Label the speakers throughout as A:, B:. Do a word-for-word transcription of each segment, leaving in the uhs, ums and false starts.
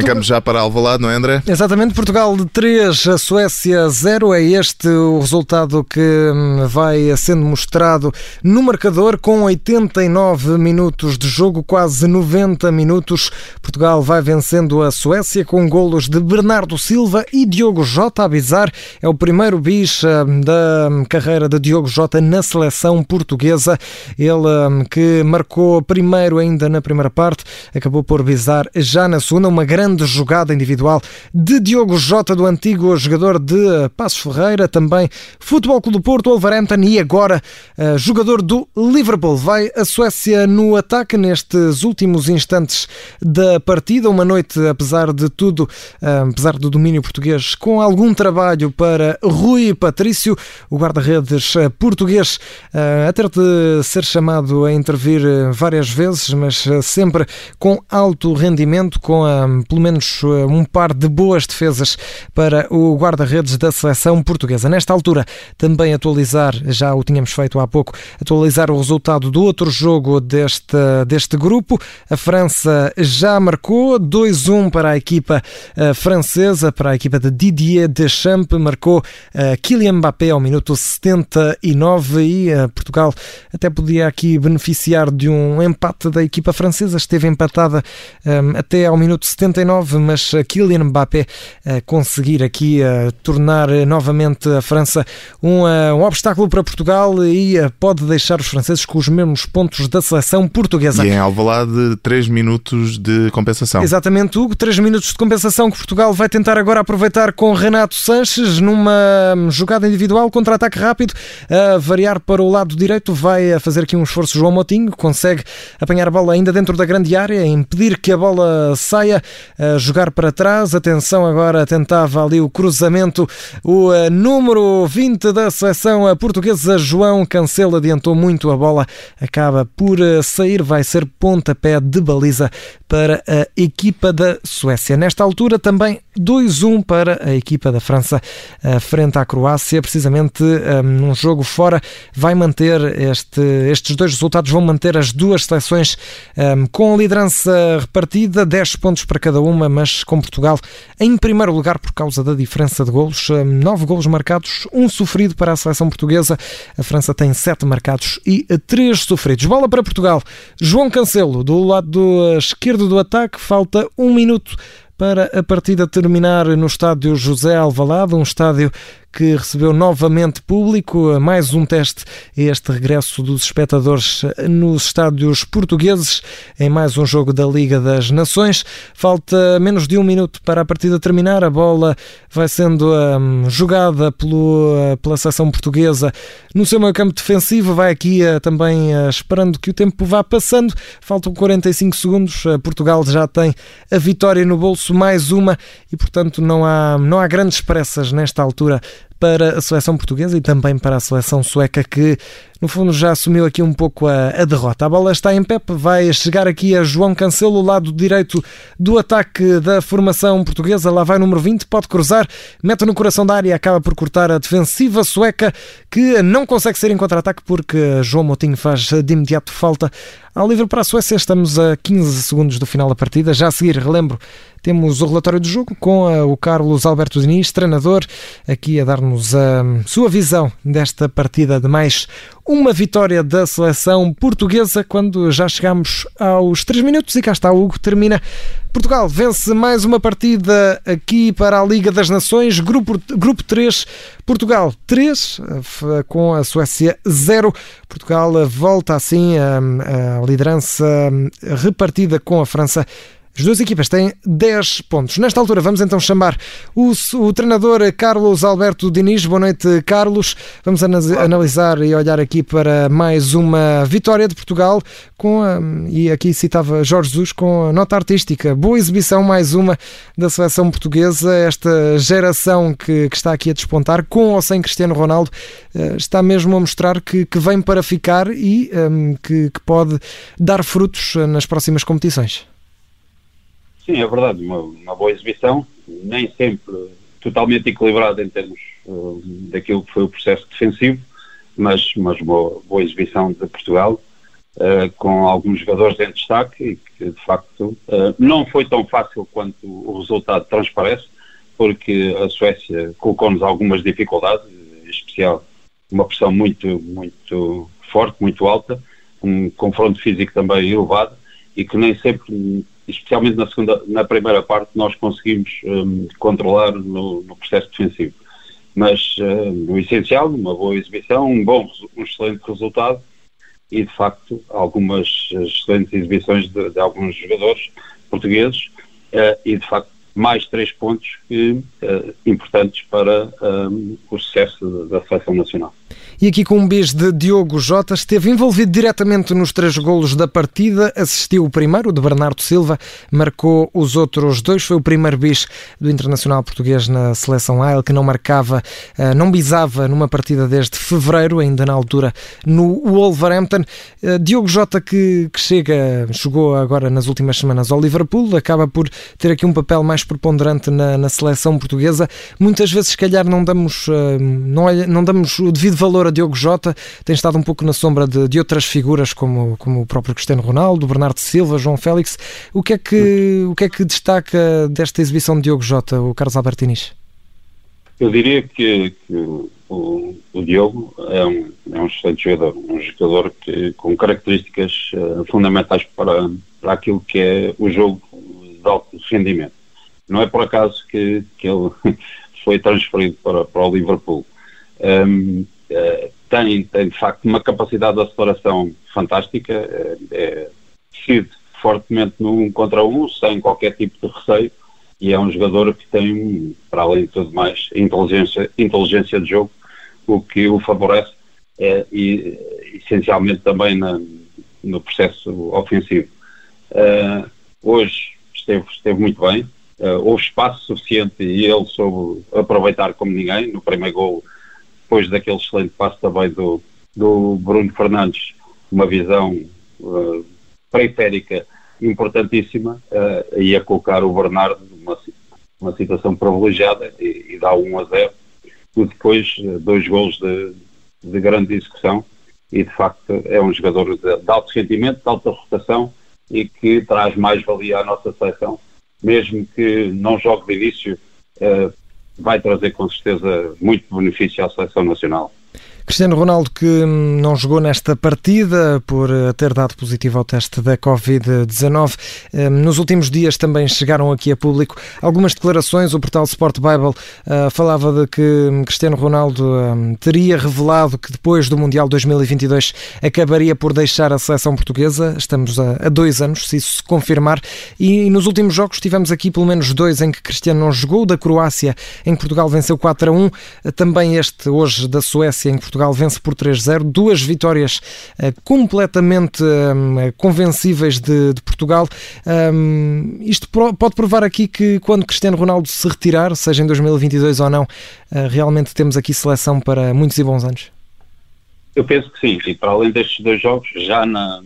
A: Arrancamos já para Alvalade, não é, André?
B: Exatamente, Portugal de três, a Suécia zero. É este o resultado que vai sendo mostrado no marcador, com oitenta e nove minutos de jogo, quase noventa minutos. Portugal vai vencendo a Suécia com golos de Bernardo Silva e Diogo Jota. A bizar, é o primeiro bis da carreira de Diogo Jota na seleção portuguesa. Ele que marcou primeiro ainda na primeira parte, acabou por bizar já na segunda. Uma grande jogada individual de Diogo Jota, do antigo jogador de Passos Ferreira, também Futebol Clube do Porto, Wolverhampton e agora uh, jogador do Liverpool. Vai a Suécia no ataque nestes últimos instantes da partida. Uma noite, apesar de tudo, uh, apesar do domínio português, com algum trabalho para Rui Patrício, o guarda-redes português, uh, a ter de ser chamado a intervir várias vezes, mas uh, sempre com alto rendimento, com uh, pelo menos uh, um par de boas defesas para o guarda-redes da seleção portuguesa. Nesta altura, também atualizar, já o tínhamos feito há pouco, atualizar o resultado do outro jogo deste, deste grupo. A França já marcou dois a um para a equipa uh, francesa, para a equipa de Didier Deschamps. Marcou uh, Kylian Mbappé ao minuto setenta e nove e uh, Portugal até podia aqui beneficiar de um empate da equipa francesa. Esteve empatada um, até ao minuto setenta e nove, mas uh, Kylian Mbappé uh, conseguir aqui uh, tornar uh, novamente a França um, uh, um obstáculo para Portugal e uh, pode deixar os franceses com os mesmos pontos da seleção portuguesa.
A: E em Alvalade, três minutos de compensação.
B: Exatamente, Hugo, três minutos de compensação que Portugal vai tentar agora aproveitar com Renato Sanches numa jogada individual, contra-ataque rápido, a variar para o lado direito, vai a fazer aqui um esforço João Moutinho, consegue apanhar a bola ainda dentro da grande área, impedir que a bola saia, a jogar para trás. Atenção, agora tentava ali o cruzamento, o número vinte da seleção portuguesa, João Cancelo, adiantou muito a bola, acaba por sair, vai ser pontapé de baliza para a equipa da Suécia. Nesta altura também dois a um para a equipa da França frente à Croácia, precisamente num jogo fora. Vai manter este, estes dois resultados, vão manter as duas seleções um, com a liderança repartida, dez pontos para cada uma, mas com Portugal em primeiro lugar por causa da diferença de golos. Um, nove golos marcados, um sofrido para a seleção portuguesa. A França tem sete marcados e três sofridos. Bola para Portugal. João Cancelo, do lado esquerdo do ataque, falta um minuto para a partida terminar no estádio José Alvalade, um estádio que recebeu novamente público, mais um teste a este regresso dos espectadores nos estádios portugueses, em mais um jogo da Liga das Nações. Falta menos de um minuto para a partida terminar, a bola vai sendo um, jogada pelo, pela seleção portuguesa no seu meio campo defensivo, vai aqui uh, também uh, esperando que o tempo vá passando, faltam quarenta e cinco segundos, uh, Portugal já tem a vitória no bolso, mais uma, e portanto não há, não há grandes pressas nesta altura para a seleção portuguesa e também para a seleção sueca, que no fundo já assumiu aqui um pouco a, a derrota. A bola está em Pepe, vai chegar aqui a João Cancelo, lado direito do ataque da formação portuguesa, lá vai o número vinte, pode cruzar, mete no coração da área e acaba por cortar a defensiva sueca, que não consegue ser em contra-ataque porque João Moutinho faz de imediato falta ao livre para a Suécia. Estamos a quinze segundos do final da partida. Já a seguir, relembro, temos o relatório do jogo com o Carlos Alberto Diniz, treinador, aqui a dar-nos a sua visão desta partida de mais uma vitória da seleção portuguesa, quando já chegamos aos três minutos e cá está o Hugo, termina. Portugal vence mais uma partida aqui para a Liga das Nações, grupo, grupo três, Portugal três, com a Suécia zero. Portugal volta assim a, a liderança repartida com a França. As duas equipas têm dez pontos. Nesta altura vamos então chamar o, o treinador Carlos Alberto Diniz. Boa noite, Carlos. Vamos analisar e olhar aqui para mais uma vitória de Portugal com a, e aqui citava Jorge Jesus, com a nota artística. Boa exibição, mais uma da seleção portuguesa. Esta geração que, que está aqui a despontar, com ou sem Cristiano Ronaldo, está mesmo a mostrar que, que vem para ficar e um, que, que pode dar frutos nas próximas competições.
C: Sim, é verdade, uma, uma boa exibição, nem sempre totalmente equilibrada em termos uh, daquilo que foi o processo defensivo, mas, mas uma boa exibição de Portugal. uh, com alguns jogadores em destaque e que, de facto, uh, não foi tão fácil quanto o resultado transparece, porque a Suécia colocou-nos algumas dificuldades, em especial uma pressão muito, muito forte, muito alta, um confronto físico também elevado, e que nem sempre, especialmente na, segunda, na primeira parte, nós conseguimos um, controlar no, no processo defensivo. Mas uh, no essencial, uma boa exibição, um bom, um excelente resultado e, de facto, algumas excelentes exibições de, de alguns jogadores portugueses uh, e, de facto, mais três pontos que, uh, importantes para um, o sucesso da seleção nacional.
B: E aqui com um bis de Diogo Jota, esteve envolvido diretamente nos três golos da partida, assistiu o primeiro, o de Bernardo Silva, marcou os outros dois, foi o primeiro bis do internacional português na seleção A, ele que não marcava, não bisava numa partida desde fevereiro, ainda na altura no Wolverhampton. Diogo Jota que, que chega, chegou agora nas últimas semanas ao Liverpool, acaba por ter aqui um papel mais preponderante na, na seleção portuguesa. Muitas vezes, se calhar, não damos, não, não damos o devido valor a Diogo Jota, tem estado um pouco na sombra de, de outras figuras como, como o próprio Cristiano Ronaldo, Bernardo Silva, João Félix. O que é que, o que é que destaca desta exibição de Diogo Jota, o Carlos Albertinis?
C: Eu diria que, que o, o Diogo é um, é um excelente jogador, um jogador que, com características uh, fundamentais para, para aquilo que é o jogo de alto rendimento. Não é por acaso que, que ele foi transferido para, para o Liverpool. Um, Uh, tem, tem de facto uma capacidade de aceleração fantástica, é, é, decide fortemente no um contra um, sem qualquer tipo de receio, e é um jogador que tem, para além de tudo mais, inteligência, inteligência de jogo, o que o favorece é, e, essencialmente também na, no processo ofensivo. Uh, hoje esteve, esteve muito bem, uh, houve espaço suficiente e ele soube aproveitar como ninguém. No primeiro gol, depois daquele excelente passo também do, do Bruno Fernandes, uma visão uh, periférica importantíssima, uh, e a colocar o Bernardo numa uma situação privilegiada e, e dá um a zero. E depois uh, dois golos de, de grande execução e, de facto, é um jogador de, de alto rendimento, de alta rotação e que traz mais valia à nossa seleção, mesmo que não jogue de início. Uh, vai trazer com certeza muito benefício à seleção nacional.
B: Cristiano Ronaldo, que não jogou nesta partida por ter dado positivo ao teste da covid dezanove. Nos últimos dias também chegaram aqui a público algumas declarações. O portal Sport Bible uh, falava de que Cristiano Ronaldo um, teria revelado que depois do Mundial dois mil e vinte e dois acabaria por deixar a seleção portuguesa. Estamos a, a dois anos, se isso se confirmar. E nos últimos jogos tivemos aqui pelo menos dois em que Cristiano não jogou. Da Croácia, em que Portugal venceu quatro a um. Também este hoje da Suécia, em que Portugal Portugal vence por três a zero, duas vitórias uh, completamente um, convencíveis de, de Portugal. Um, isto pro, pode provar aqui que quando Cristiano Ronaldo se retirar, seja em dois mil e vinte e dois ou não, uh, realmente temos aqui seleção para muitos e bons anos.
C: Eu penso que sim, e para além destes dois jogos, já na,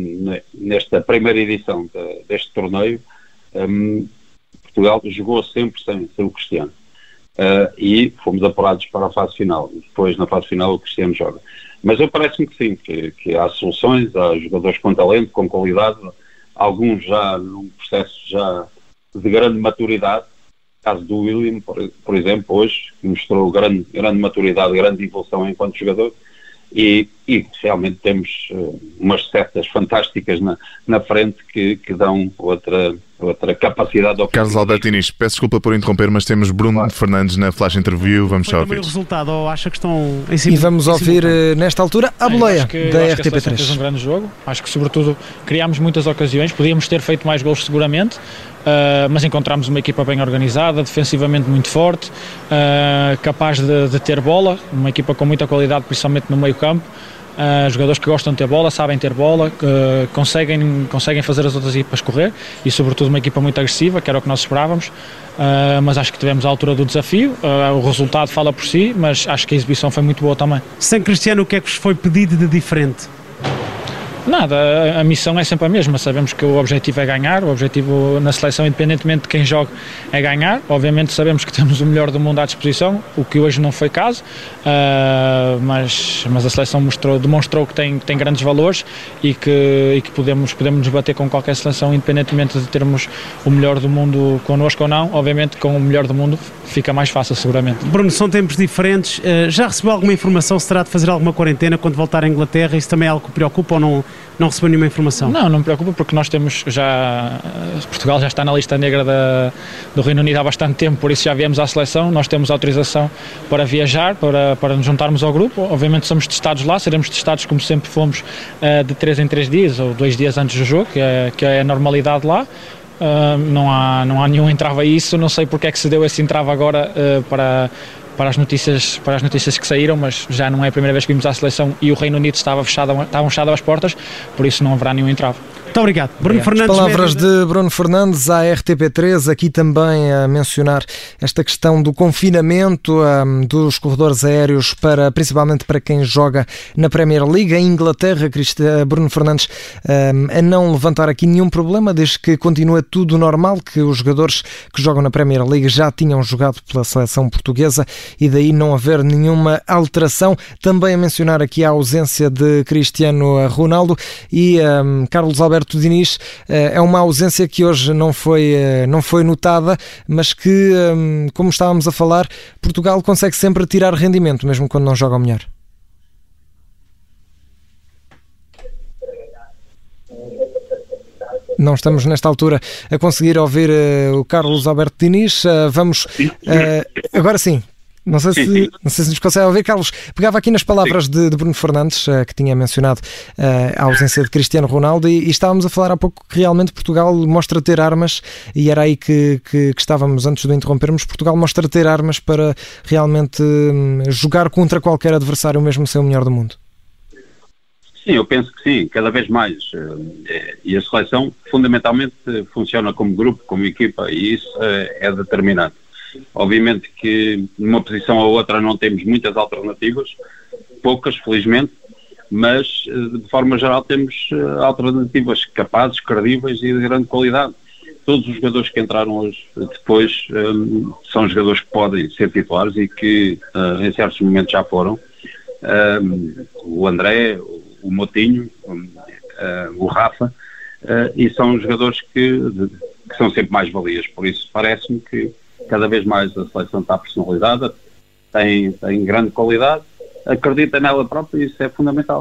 C: nesta primeira edição de, deste torneio, um, Portugal jogou sempre sem, sem o Cristiano. Uh, e fomos apurados para a fase final. Depois, na fase final, o Cristiano joga. Mas eu parece-me que sim, que, que há soluções, há jogadores com talento, com qualidade, alguns já num processo já de grande maturidade. O caso do William, por, por exemplo, hoje, que mostrou grande, grande maturidade, grande evolução enquanto jogador. E, e realmente temos uh, umas setas fantásticas na, na frente que, que dão outra, outra capacidade.
A: Carlos Albertinis, peço desculpa por interromper, mas temos Bruno
C: claro.
A: Fernandes na flash interview, vamos só ouvir.
D: O resultado, ou acha que estão em cima,
B: e vamos ouvir nesta altura a boleia
E: que,
B: da
E: R
B: R T P três.
E: Fez um grande jogo, acho que sobretudo criámos muitas ocasiões, podíamos ter feito mais gols seguramente, uh, mas encontramos uma equipa bem organizada, defensivamente muito forte, uh, capaz de, de ter bola, uma equipa com muita qualidade, principalmente no meio campo. Uh, jogadores que gostam de ter bola, sabem ter bola, uh, conseguem, conseguem fazer as outras equipas correr e sobretudo uma equipa muito agressiva, que era o que nós esperávamos, uh, mas acho que tivemos à altura do desafio. Uh, o resultado fala por si, mas acho que a exibição foi muito boa também.
D: Sem Cristiano, o que é que vos foi pedido de diferente?
E: Nada, a, a missão é sempre a mesma. Sabemos que o objetivo é ganhar, o objetivo na seleção, independentemente de quem joga, é ganhar. Obviamente sabemos que temos o melhor do mundo à disposição, o que hoje não foi caso, uh, mas, mas a seleção mostrou, demonstrou que tem, que tem grandes valores e que, e que podemos, podemos nos bater com qualquer seleção, independentemente de termos o melhor do mundo connosco ou não. Obviamente com o melhor do mundo fica mais fácil, seguramente.
D: Bruno, são tempos diferentes. Uh, já recebeu alguma informação se terá de fazer alguma quarentena quando voltar à Inglaterra? Isso também é algo que preocupa ou não? Não recebeu nenhuma informação?
E: Não, não me preocupa, porque nós temos já, Portugal já está na lista negra da, do Reino Unido há bastante tempo, por isso já viemos à seleção, nós temos autorização para viajar, para, para nos juntarmos ao grupo. Obviamente somos testados lá, seremos testados como sempre fomos, de três em três dias ou dois dias antes do jogo, que é, que é a normalidade lá. Uh, não há, não há nenhum entrave a isso, não sei porque é que se deu esse entrave agora uh, para, para, as notícias, para as notícias que saíram, mas já não é a primeira vez que vimos à seleção e o Reino Unido estava fechado, estavam fechadas as portas, por isso não haverá nenhum entrave.
D: Muito obrigado. Bruno
B: obrigado.
D: Fernandes.
B: Palavras de Bruno Fernandes à R T P três, aqui também a mencionar esta questão do confinamento um, dos corredores aéreos, para, principalmente para quem joga na Premier League. Em Inglaterra, Bruno Fernandes um, a não levantar aqui nenhum problema, desde que continua tudo normal, que os jogadores que jogam na Premier League já tinham jogado pela seleção portuguesa e daí não haver nenhuma alteração. Também a mencionar aqui a ausência de Cristiano Ronaldo e um, Carlos Alberto Diniz. É uma ausência que hoje não foi, não foi notada, mas que, como estávamos a falar, Portugal consegue sempre tirar rendimento, mesmo quando não joga ao melhor. Não estamos nesta altura a conseguir ouvir uh, o Carlos Alberto Diniz. Uh, vamos uh, agora sim. Não sei, se, sim, sim. não sei se nos consegue ouvir, Carlos. Pegava aqui nas palavras de, de Bruno Fernandes, uh, que tinha mencionado uh, a ausência de Cristiano Ronaldo, e, e estávamos a falar há pouco que realmente Portugal mostra ter armas, e era aí que, que, que estávamos antes de interrompermos. Portugal mostra ter armas para realmente um, jogar contra qualquer adversário, mesmo ser o melhor do mundo.
C: Sim, eu penso que sim, cada vez mais. E a seleção fundamentalmente funciona como grupo, como equipa, e isso é determinante. Obviamente que numa posição ou outra não temos muitas alternativas, poucas, felizmente, mas de forma geral temos alternativas capazes, credíveis e de grande qualidade. Todos os jogadores que entraram hoje depois um, são jogadores que podem ser titulares e que uh, em certos momentos já foram. Um, o André, o Motinho, um, uh, o Rafa, uh, e são jogadores que, de, que são sempre mais valias. Por isso parece-me que cada vez mais a seleção está personalizada, tem, tem grande qualidade, acredita nela própria e isso é fundamental.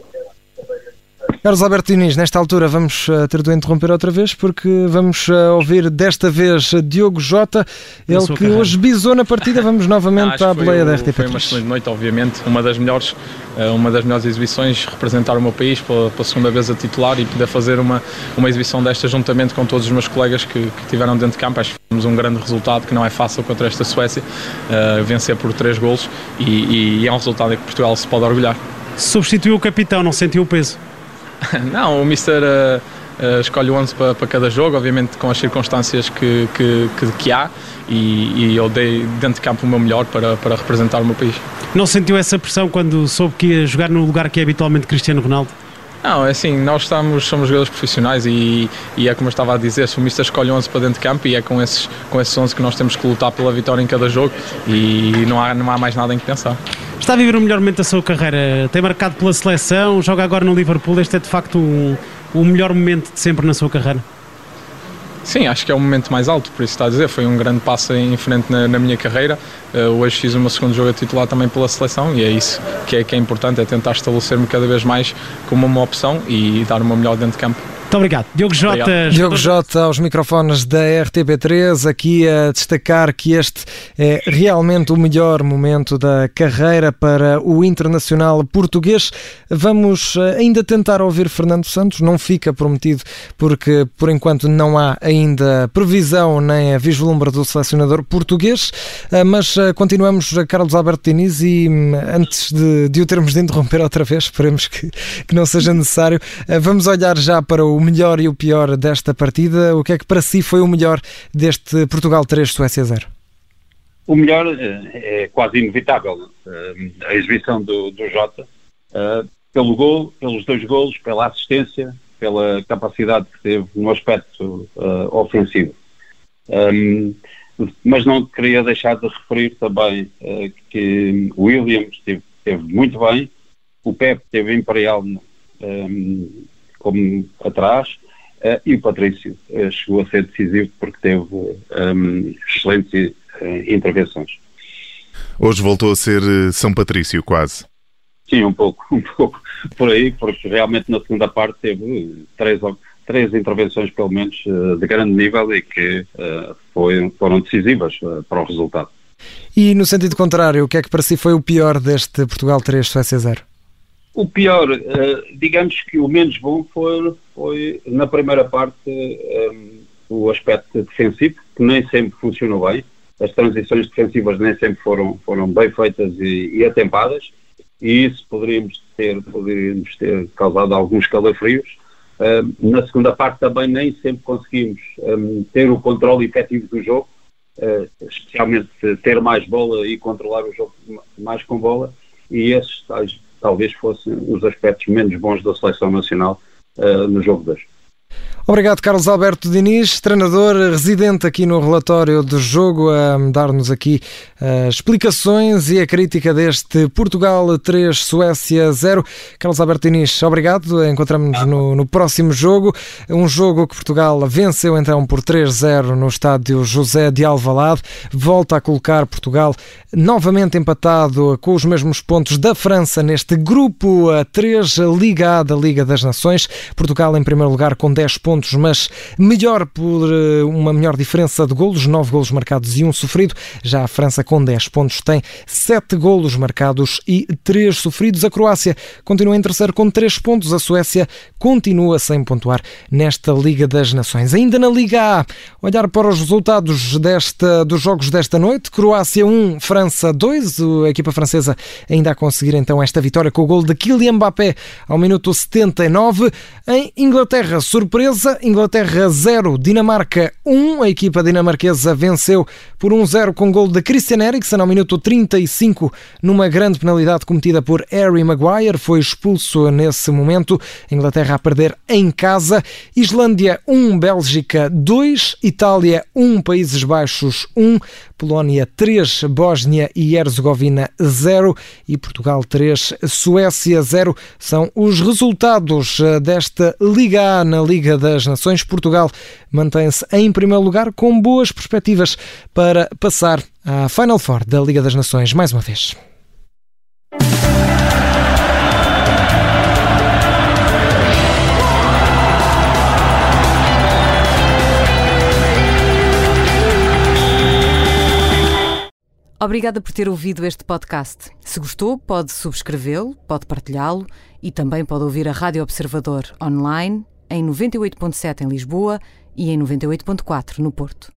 B: Carlos Alberto Diniz, nesta altura vamos uh, ter de interromper outra vez, porque vamos uh, ouvir desta vez Diogo Jota, ele que carreira. hoje bisou na partida. Vamos novamente Não, à boleia da R T P três.
F: Foi uma excelente noite, obviamente, uma das melhores, uh, uma das melhores exibições, representar o meu país pela, pela segunda vez a titular e poder fazer uma, uma exibição desta juntamente com todos os meus colegas que, que tiveram dentro de campo. Acho que fizemos um grande resultado, que não é fácil contra esta Suécia, uh, vencer por três golos e, e é um resultado em que Portugal se pode orgulhar.
D: Substituiu o capitão, não sentiu o peso?
F: Não, o mister uh, uh, escolhe o onze para, para cada jogo, obviamente com as circunstâncias que, que, que, que há, e, e eu dei dentro de campo o meu melhor para, para representar o meu país.
D: Não sentiu essa pressão quando soube que ia jogar no lugar que é habitualmente Cristiano Ronaldo?
F: Não, é assim, nós estamos, somos jogadores profissionais e, e é como eu estava a dizer, se o mister escolhe onze para dentro de campo, e é com esses, com esses onze que nós temos que lutar pela vitória em cada jogo, e não há, não há mais nada em que pensar.
D: Está a viver o melhor momento da sua carreira, tem marcado pela seleção, joga agora no Liverpool, este é de facto o, o melhor momento de sempre na sua carreira?
F: Sim, acho que é o momento mais alto, por isso está a dizer, foi um grande passo em frente na, na minha carreira. Uh, hoje fiz o meu segundo jogo a titular também pela seleção, e é isso que é, que é importante, é tentar estabelecer-me cada vez mais como uma opção e dar o meu melhor dentro de campo.
D: Muito obrigado. Diogo Jota. Obrigado.
B: Diogo Jota aos microfones da R T P três, aqui a destacar que este é realmente o melhor momento da carreira para o internacional português. Vamos ainda tentar ouvir Fernando Santos, não fica prometido, porque por enquanto não há ainda previsão nem a vislumbre do selecionador português, mas continuamos a Carlos Alberto Diniz, e antes de, de o termos de interromper outra vez, esperemos que, que não seja necessário, vamos olhar já para o melhor e o pior desta partida. O que é que para si foi o melhor deste Portugal três, Suécia zero?
C: O melhor é quase inevitável, a exibição do, do Jota, pelo gol, pelos dois golos, pela assistência, pela capacidade que teve no aspecto uh, ofensivo. Um, mas não queria deixar de referir também uh, que o Williams esteve, esteve muito bem, o Pepe esteve imperial um, como atrás, uh, e o Patrício uh, chegou a ser decisivo porque teve um, excelentes uh, intervenções.
A: Hoje voltou a ser São Patrício, quase.
C: Sim, um pouco, um pouco por aí, porque realmente na segunda parte teve três, três intervenções, pelo menos, de grande nível e que uh, foi, foram decisivas uh, para o resultado.
B: E no sentido contrário, o que é que para si foi o pior deste Portugal três, Suécia zero?
C: O pior, uh, digamos que o menos bom foi, foi na primeira parte um, o aspecto defensivo, que nem sempre funcionou bem. As transições defensivas nem sempre foram, foram bem feitas e, e atempadas. E isso poderíamos ter, poderíamos ter causado alguns calafrios. Um, na segunda parte também nem sempre conseguimos um, ter o controle efetivo do jogo, uh, especialmente ter mais bola e controlar o jogo mais com bola, e esses tais, talvez fossem os aspectos menos bons da seleção nacional uh, no jogo de hoje.
B: Obrigado, Carlos Alberto Diniz, treinador residente aqui no relatório do jogo, a dar-nos aqui uh, explicações e a crítica deste Portugal três, Suécia zero. Carlos Alberto Diniz, obrigado. Encontramos-nos no, no próximo jogo. Um jogo que Portugal venceu então por três zero no estádio José de Alvalade. Volta a colocar Portugal novamente empatado com os mesmos pontos da França neste grupo três, Liga A da Liga das Nações. Portugal em primeiro lugar com dez pontos, mas melhor por uma melhor diferença de golos, nove golos marcados e um sofrido. Já a França com dez pontos tem sete golos marcados e três sofridos. A Croácia continua em terceiro com três pontos. A Suécia continua sem pontuar nesta Liga das Nações. Ainda na Liga A, olhar para os resultados desta, dos jogos desta noite. Croácia um, França dois. A equipa francesa ainda a conseguir então esta vitória com o gol de Kylian Mbappé ao minuto setenta e nove. Em Inglaterra, surpresa, Inglaterra zero, Dinamarca um. A equipa dinamarquesa venceu por um zero com gol de Christian Eriksen ao minuto trinta e cinco, numa grande penalidade cometida por Harry Maguire. Foi expulso nesse momento. Inglaterra a perder em casa. Islândia um, Bélgica dois, Itália um, Países Baixos um, Polónia três, Bósnia e Herzegovina zero e Portugal três, Suécia zero. São os resultados desta Liga A na Liga das Nações. Portugal mantém-se em primeiro lugar com boas perspectivas para passar à Final Four da Liga das Nações mais uma vez.
G: Obrigada por ter ouvido este podcast. Se gostou, pode subscrevê-lo, pode partilhá-lo e também pode ouvir a Rádio Observador online em noventa e oito ponto sete em Lisboa e em noventa e oito ponto quatro no Porto.